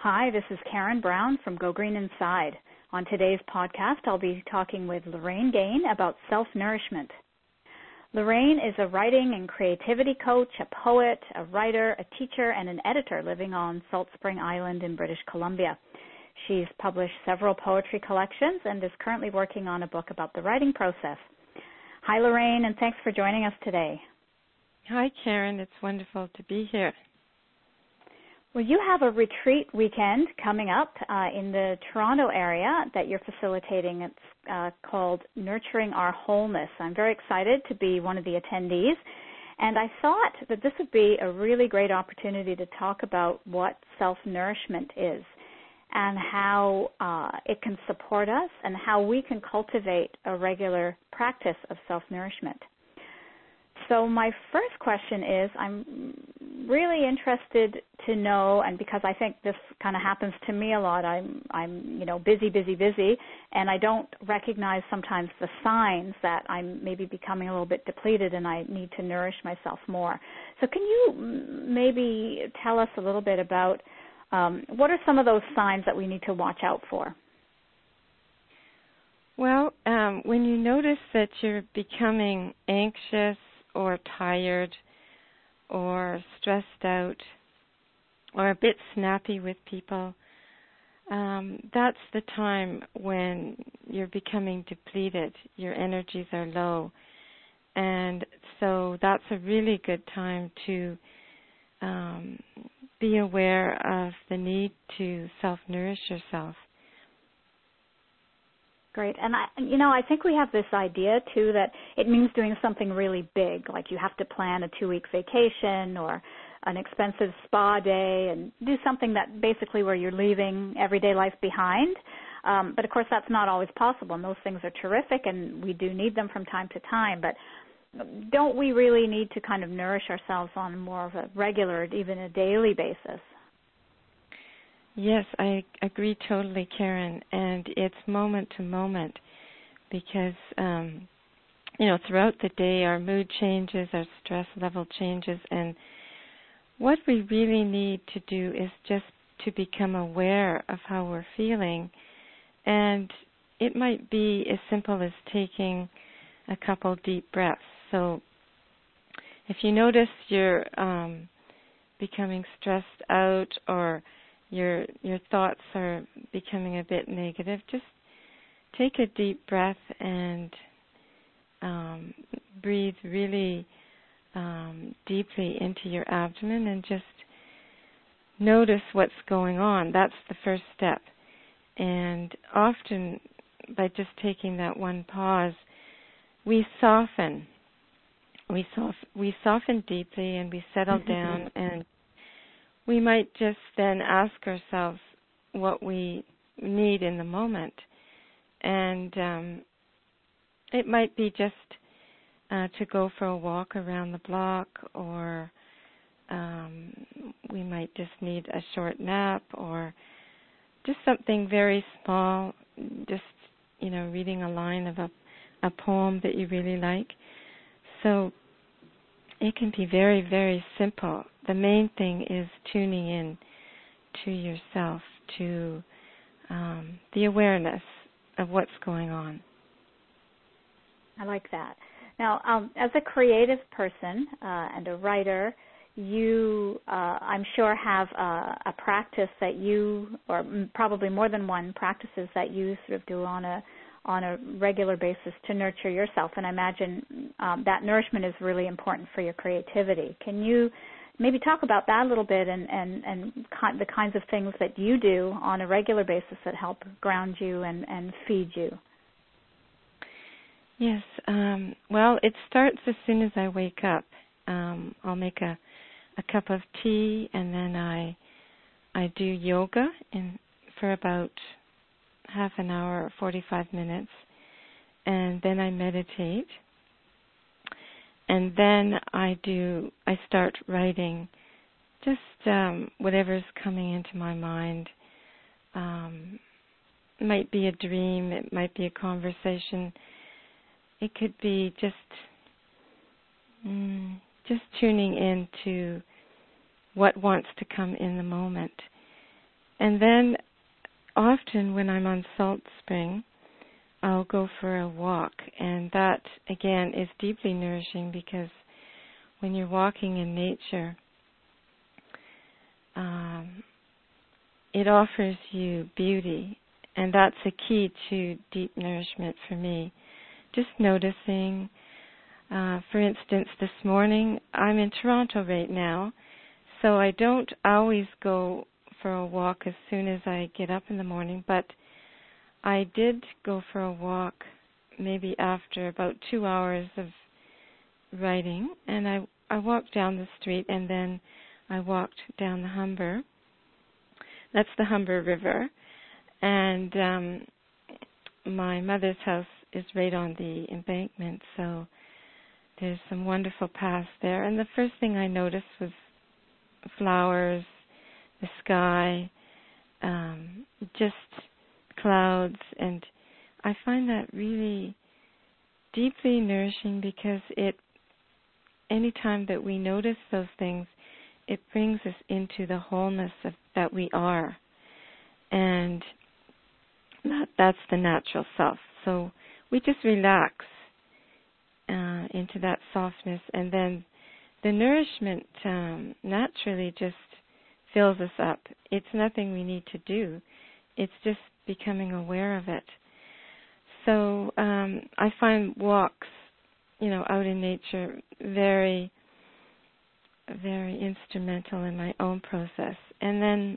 Hi, this is Karen Brown from Go Green Inside. On today's podcast, I'll be talking with Lorraine Gain about self-nourishment. Lorraine is a writing and creativity coach, a poet, a writer, a teacher, and an editor living on Salt Spring Island in British Columbia. She's published several poetry collections and is currently working on a book about the writing process. Hi, Lorraine, and thanks for joining us today. Hi, Karen. It's wonderful to be here. Well, you have a retreat weekend coming up in the Toronto area that you're facilitating. It's called Nurturing Our Wholeness. I'm very excited to be one of the attendees, and I thought that this would be a really great opportunity to talk about what self-nourishment is and how it can support us and how we can cultivate a regular practice of self-nourishment. So my first question is, I'm really interested to know, and because I think this kind of happens to me a lot, I'm busy, and I don't recognize sometimes the signs that I'm maybe becoming a little bit depleted and I need to nourish myself more. So can you maybe tell us a little bit about what are some of those signs that we need to watch out for? Well, when you notice that you're becoming anxious or tired or stressed out or a bit snappy with people, that's the time when you're becoming depleted. Your energies are low. And so that's a really good time to be aware of the need to self-nourish yourself. Great. And I think we have this idea, too, that it means doing something really big, like you have to plan a 2-week vacation or an expensive spa day and do something that basically where you're leaving everyday life behind. But, of course, that's not always possible, and those things are terrific, and we do need them from time to time. But don't we really need to kind of nourish ourselves on more of a regular, even a daily basis? Yes, I agree totally, Karen, and it's moment to moment because, throughout the day our mood changes, our stress level changes, and what we really need to do is just to become aware of how we're feeling, and it might be as simple as taking a couple deep breaths. So if you notice you're becoming stressed out or your thoughts are becoming a bit negative, just take a deep breath and breathe really deeply into your abdomen and just notice what's going on. That's the first step. And often by just taking that one pause, we soften. We soften deeply and we settle down, and we might just then ask ourselves what we need in the moment. And it might be just to go for a walk around the block, or we might just need a short nap, or just something very small, just, reading a line of a poem that you really like. So it can be very, very simple. The main thing is tuning in to yourself, to the awareness of what's going on. I like that. Now, as a creative person and a writer, you, I'm sure, have a practice that you, or probably more than one practices that you sort of do on a regular basis to nurture yourself. And I imagine that nourishment is really important for your creativity. Can you maybe talk about that a little bit and the kinds of things that you do on a regular basis that help ground you and feed you? Yes. Well, it starts as soon as I wake up. I'll make a cup of tea, and then I do yoga for about half an hour or 45 minutes, and then I meditate, and then I start writing just whatever's coming into my mind. It might be a dream, it might be a conversation, it could be just tuning into what wants to come in the moment. And then often when I'm on Salt Spring, I'll go for a walk. And that, again, is deeply nourishing because when you're walking in nature, it offers you beauty. And that's a key to deep nourishment for me. Just noticing, for instance, this morning, I'm in Toronto right now, so I don't always go for a walk as soon as I get up in the morning, but I did go for a walk maybe after about 2 hours of writing, and I walked down the street, and then I walked down the Humber. That's the Humber River, and my mother's house is right on the embankment, so there's some wonderful paths there. And the first thing I noticed was flowers, the sky, just clouds, and I find that really deeply nourishing because any time that we notice those things, it brings us into the wholeness that we are, and that's the natural self. So we just relax into that softness, and then the nourishment naturally just fills us up. It's nothing we need to do. It's just becoming aware of it. So I find walks, out in nature very, very instrumental in my own process. And then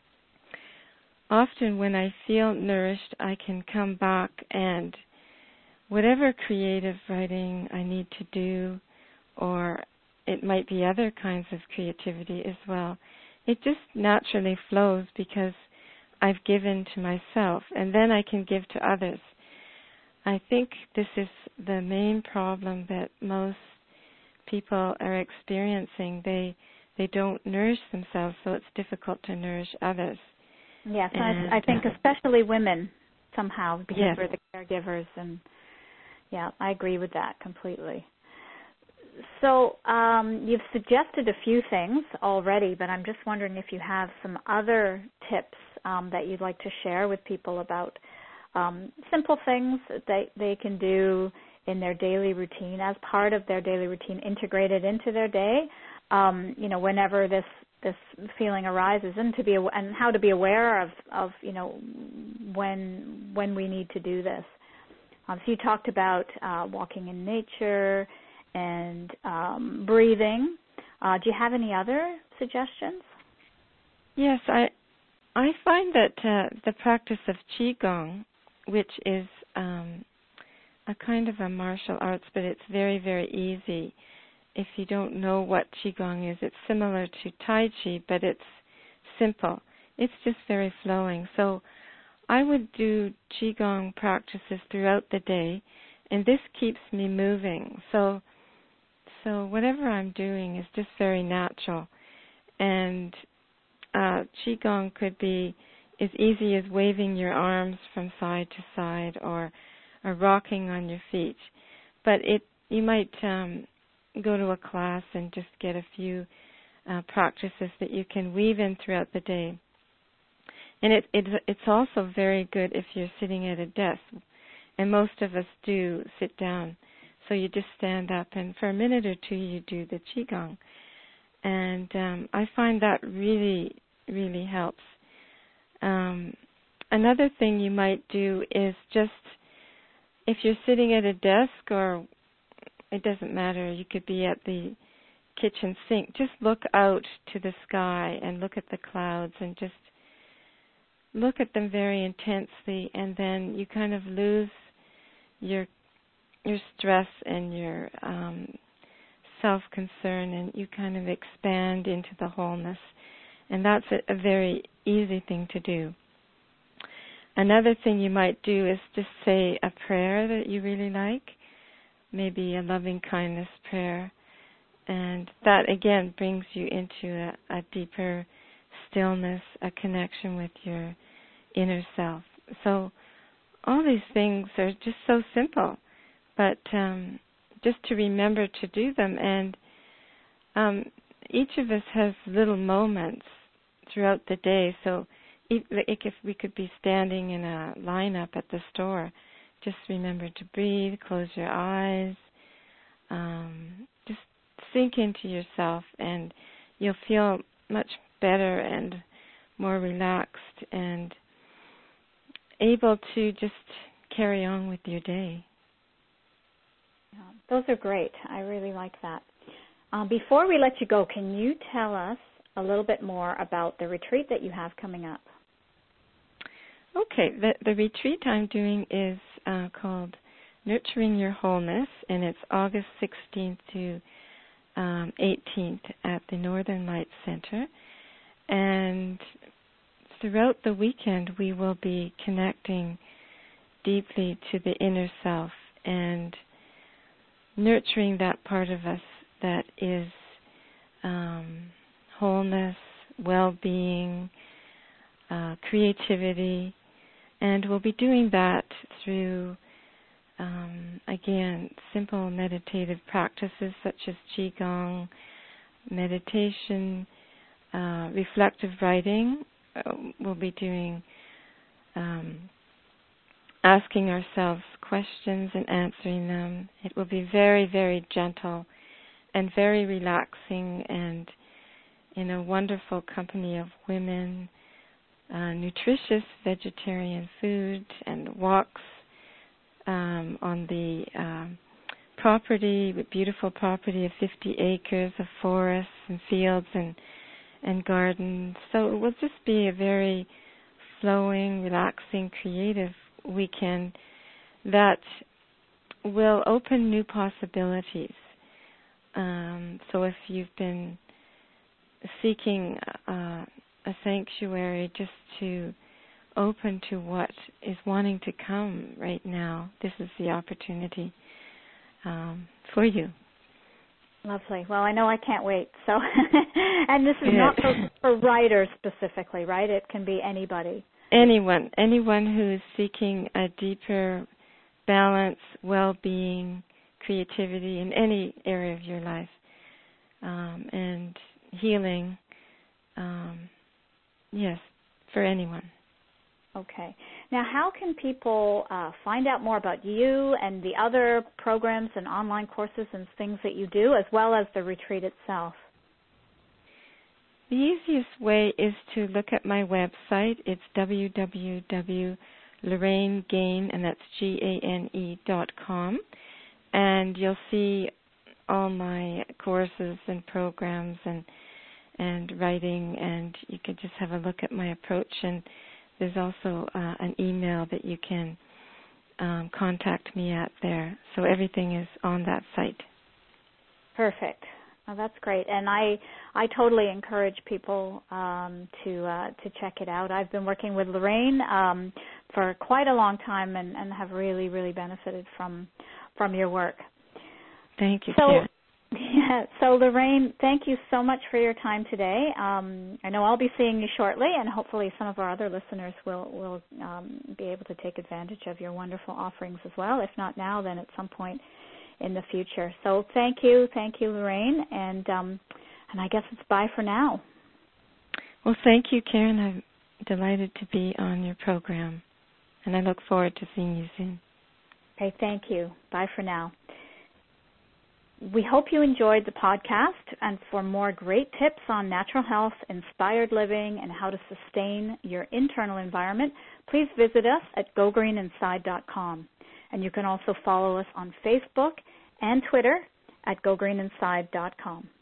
often when I feel nourished, I can come back and whatever creative writing I need to do, or it might be other kinds of creativity as well, it just naturally flows because I've given to myself, and then I can give to others. I think this is the main problem that most people are experiencing. They don't nourish themselves, so it's difficult to nourish others. Yes, and I think especially women somehow, because yes. we're the caregivers, and yeah, I agree with that completely. So you've suggested a few things already, but I'm just wondering if you have some other tips that you'd like to share with people about simple things that they can do in their daily routine, as part of their daily routine, integrated into their day, whenever this feeling arises, and how to be aware of when we need to do this. So you talked about walking in nature and breathing. Do you have any other suggestions? Yes, I find that the practice of Qigong, which is a kind of a martial arts, but it's very, very easy. If you don't know what Qigong is, it's similar to Tai Chi, but it's simple. It's just very flowing. So I would do Qigong practices throughout the day, and this keeps me moving. So whatever I'm doing is just very natural. And Qigong could be as easy as waving your arms from side to side or rocking on your feet. But you might go to a class and just get a few practices that you can weave in throughout the day. And it's also very good if you're sitting at a desk, and most of us do sit down. So you just stand up, and for a minute or two you do the Qigong. And I find that really, really helps. Another thing you might do is just, if you're sitting at a desk, or it doesn't matter, you could be at the kitchen sink, just look out to the sky and look at the clouds and just look at them very intensely, and then you kind of lose your stress and your self-concern, and you kind of expand into the wholeness. And that's a very easy thing to do. Another thing you might do is just say a prayer that you really like, maybe a loving kindness prayer. And that, again, brings you into a deeper stillness, a connection with your inner self. So all these things are just so simple, but just to remember to do them. And each of us has little moments throughout the day, so if we could be standing in a lineup at the store, just remember to breathe, close your eyes, just sink into yourself, and you'll feel much better and more relaxed and able to just carry on with your day. Yeah, those are great. I really like that. Before we let you go, can you tell us a little bit more about the retreat that you have coming up? Okay, the retreat I'm doing is called Nurturing Your Wholeness, and it's August 16th to 18th at the Northern Lights Center. And throughout the weekend, we will be connecting deeply to the inner self and nurturing that part of us that is wholeness, well-being, creativity. And we'll be doing that through, again, simple meditative practices such as Qigong, meditation, reflective writing. We'll be doing asking ourselves questions and answering them. It will be very, very gentle and very relaxing, and in a wonderful company of women, nutritious vegetarian food, and walks on the property, beautiful property of 50 acres of forests and fields and gardens. So it will just be a very flowing, relaxing, creative weekend that will open new possibilities. So if you've been seeking a sanctuary just to open to what is wanting to come right now, this is the opportunity for you. Lovely. Well, I know I can't wait. So, and this is not for writers specifically, right? It can be anybody. Anyone who is seeking a deeper balance, well-being, creativity in any area of your life, and healing. Yes, for anyone. Okay. Now, how can people find out more about you and the other programs and online courses and things that you do, as well as the retreat itself? The easiest way is to look at my website. It's www.lorrainegain, and that's GANE.com. And you'll see all my courses and programs and writing, and you can just have a look at my approach. And there's also an email that you can contact me at there. So everything is on that site. Perfect. Oh, that's great. And I totally encourage people to check it out. I've been working with Lorraine for quite a long time and have really, really benefited from your work. Thank you, Karen. Yeah, so Lorraine, thank you so much for your time today. I know I'll be seeing you shortly, and hopefully some of our other listeners will be able to take advantage of your wonderful offerings as well. If not now, then at some point in the future. So thank you, Lorraine, and I guess it's bye for now. Well, thank you, Karen. I'm delighted to be on your program, and I look forward to seeing you soon. Okay, thank you. Bye for now. We hope you enjoyed the podcast, and for more great tips on natural health, inspired living, and how to sustain your internal environment, please visit us at gogreeninside.com. And you can also follow us on Facebook and Twitter at gogreeninside.com.